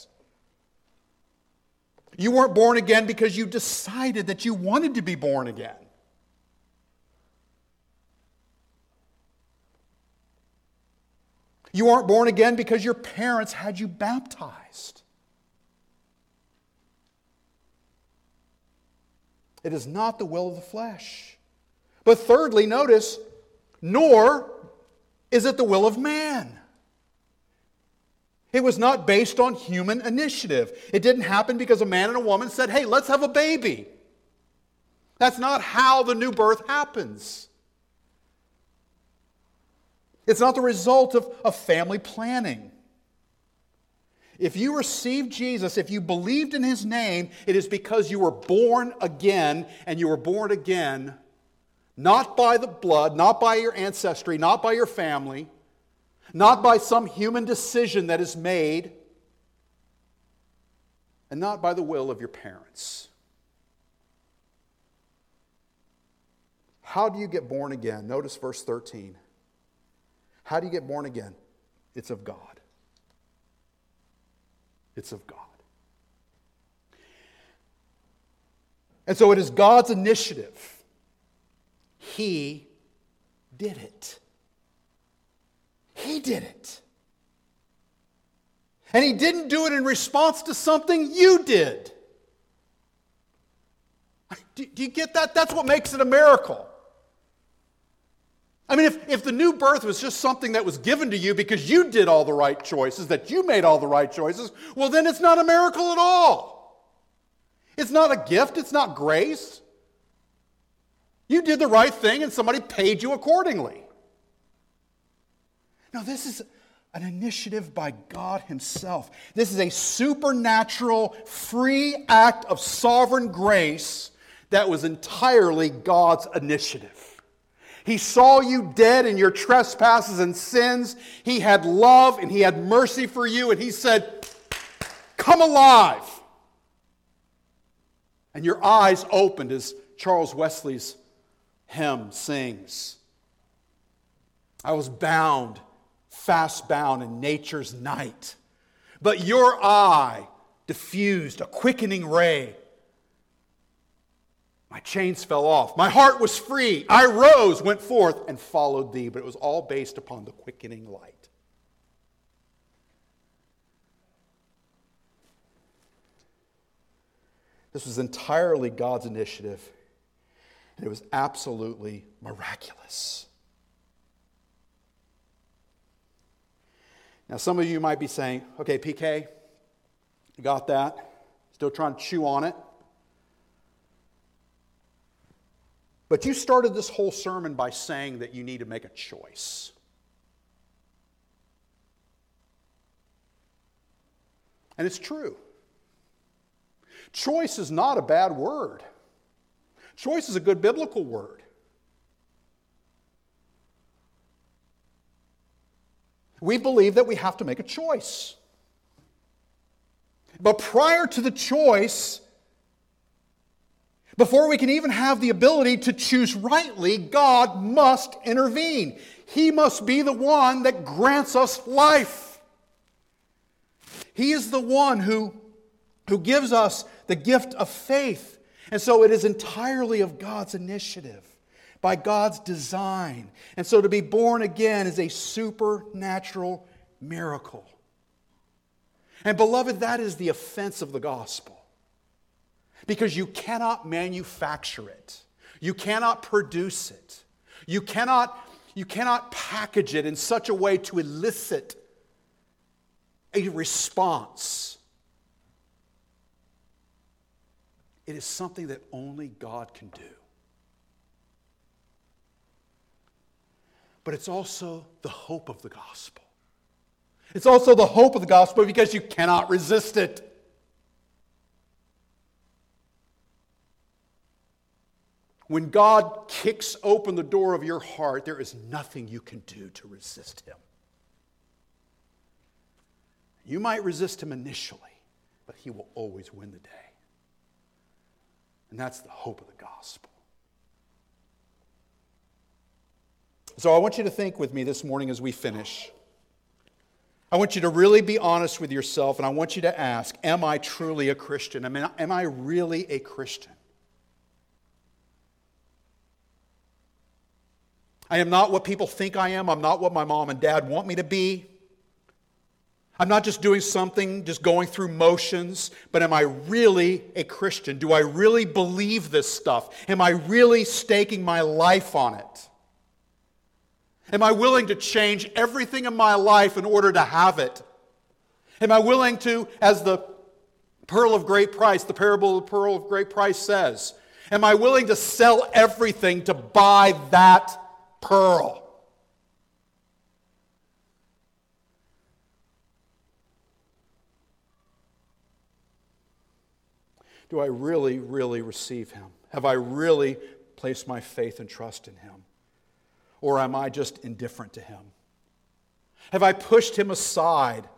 You weren't born again because you decided that you wanted to be born again. You aren't born again because your parents had you baptized. It is not the will of the flesh. But thirdly, notice, nor is it the will of man. It was not based on human initiative. It didn't happen because a man and a woman said, hey, let's have a baby. That's not how the new birth happens. It's not the result of family planning. If you received Jesus, if you believed in His name, it is because you were born again, and you were born again not by the blood, not by your ancestry, not by your family, not by some human decision that is made, and not by the will of your parents. How do you get born again? Notice verse 13. How do you get born again? It's of God. It's of God. And so it is God's initiative. He did it. He did it. And He didn't do it in response to something you did. Do you get that? That's what makes it a miracle. I mean, if the new birth was just something that was given to you because you did all the right choices, that you made all the right choices, well, then it's not a miracle at all. It's not a gift. It's not grace. You did the right thing and somebody paid you accordingly. No, this is an initiative by God Himself. This is a supernatural, free act of sovereign grace that was entirely God's initiative. He saw you dead in your trespasses and sins. He had love and He had mercy for you, and He said, come alive. And your eyes opened, as Charles Wesley's hymn sings. I was bound, fast bound in nature's night, but your eye diffused a quickening ray. My chains fell off. My heart was free. I rose, went forth, and followed Thee. But it was all based upon the quickening light. This was entirely God's initiative, and it was absolutely miraculous. Now, some of you might be saying, okay, PK, you got that? Still trying to chew on it? But you started this whole sermon by saying that you need to make a choice. And it's true. Choice is not a bad word. Choice is a good biblical word. We believe that we have to make a choice. But prior to the choice, before we can even have the ability to choose rightly, God must intervene. He must be the one that grants us life. He is the one who gives us the gift of faith. And so it is entirely of God's initiative, by God's design. And so to be born again is a supernatural miracle. And beloved, that is the offense of the gospel. Because you cannot manufacture it. You cannot produce it. You cannot package it in such a way to elicit a response. It is something that only God can do. But it's also the hope of the gospel. It's also the hope of the gospel because you cannot resist it. When God kicks open the door of your heart, there is nothing you can do to resist Him. You might resist Him initially, but He will always win the day. And that's the hope of the gospel. So I want you to think with me this morning as we finish. I want you to really be honest with yourself, and I want you to ask, am I truly a Christian? I mean, am I really a Christian? I am not what people think I am. I'm not what my mom and dad want me to be. I'm not just doing something, just going through motions, but am I really a Christian? Do I really believe this stuff? Am I really staking my life on it? Am I willing to change everything in my life in order to have it? Am I willing to, as the pearl of great price, the parable of the pearl of great price says, am I willing to sell everything to buy that pearl? Do I really, really receive Him? Have I really placed my faith and trust in Him? Or am I just indifferent to Him? Have I pushed Him aside?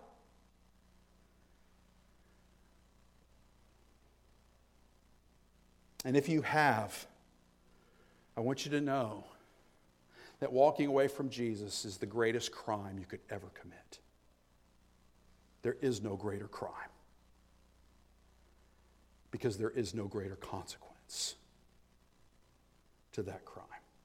And if you have, I want you to know that walking away from Jesus is the greatest crime you could ever commit. There is no greater crime, because there is no greater consequence to that crime.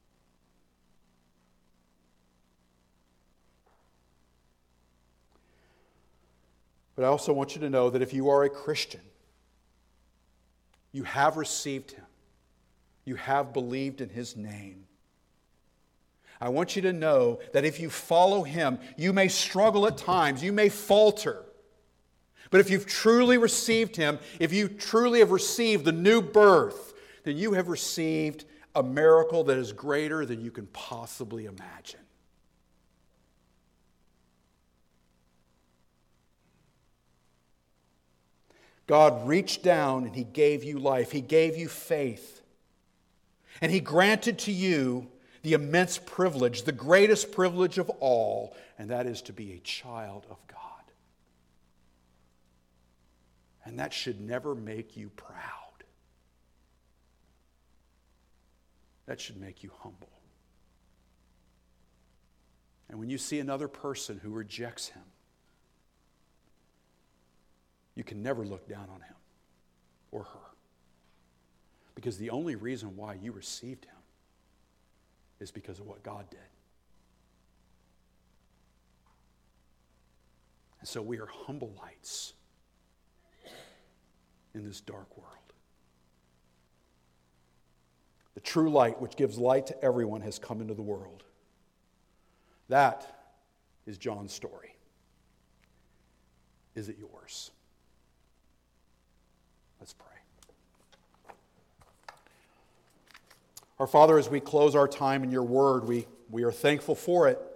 But I also want you to know that if you are a Christian, you have received Him. You have believed in His name. I want you to know that if you follow Him, you may struggle at times, you may falter. But if you've truly received Him, if you truly have received the new birth, then you have received a miracle that is greater than you can possibly imagine. God reached down and He gave you life. He gave you faith. And He granted to you the immense privilege, the greatest privilege of all, and that is to be a child of God. And that should never make you proud. That should make you humble. And when you see another person who rejects Him, you can never look down on him or her. Because the only reason why you received Him is because of what God did. And so we are humble lights in this dark world. The true light, which gives light to everyone, has come into the world. That is John's story. Is it yours? Let's pray. Our Father, as we close our time in Your Word, we are thankful for it.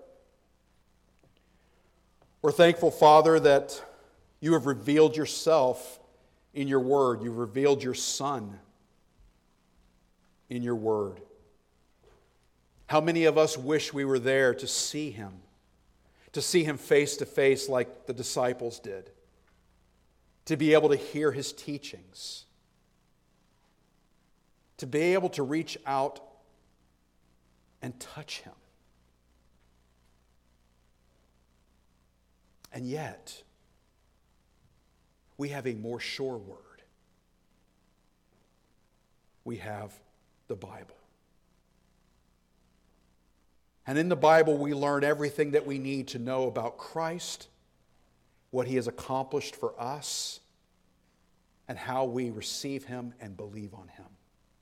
We're thankful, Father, that You have revealed Yourself in Your Word. You've revealed Your Son in Your Word. How many of us wish we were there to see Him face to face like the disciples did, to be able to hear His teachings, to be able to reach out and touch Him. And yet, we have a more sure word. We have the Bible. And in the Bible, we learn everything that we need to know about Christ, what He has accomplished for us, and how we receive Him and believe on Him.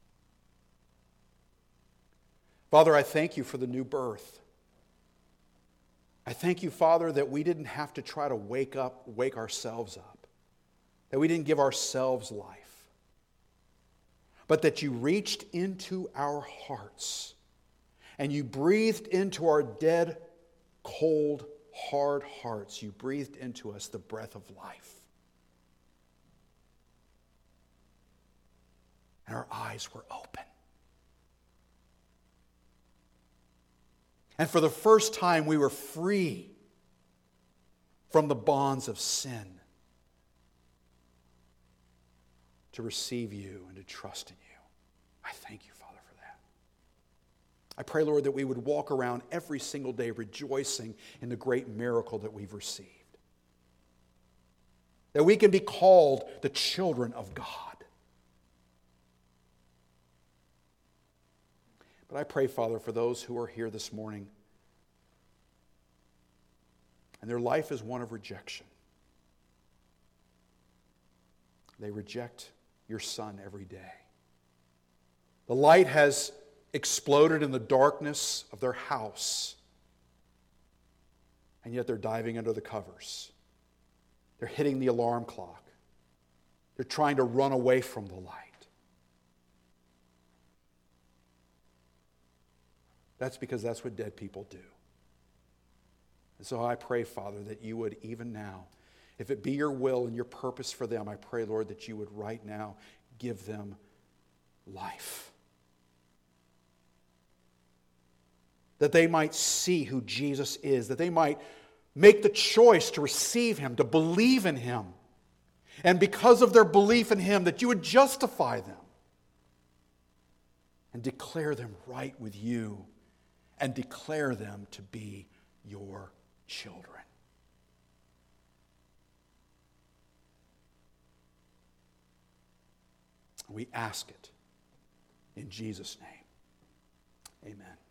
Father, I thank You for the new birth. I thank You, Father, that we didn't have to try to wake ourselves up, that we didn't give ourselves life, but that You reached into our hearts and You breathed into our dead, cold, hard hearts. You breathed into us the breath of life. And our eyes were open. And for the first time, we were free from the bonds of sin to receive You and to trust in You. I thank You, Father, for that. I pray, Lord, that we would walk around every single day rejoicing in the great miracle that we've received. That we can be called the children of God. But I pray, Father, for those who are here this morning and their life is one of rejection. They reject Your Son every day. The light has exploded in the darkness of their house, and yet they're diving under the covers. They're hitting the alarm clock. They're trying to run away from the light. That's because that's what dead people do. And so I pray, Father, that You would even now, if it be Your will and Your purpose for them, I pray, Lord, that You would right now give them life. That they might see who Jesus is, that they might make the choice to receive Him, to believe in Him. And because of their belief in Him, that You would justify them and declare them right with You and declare them to be Your children. We ask it in Jesus' name. Amen.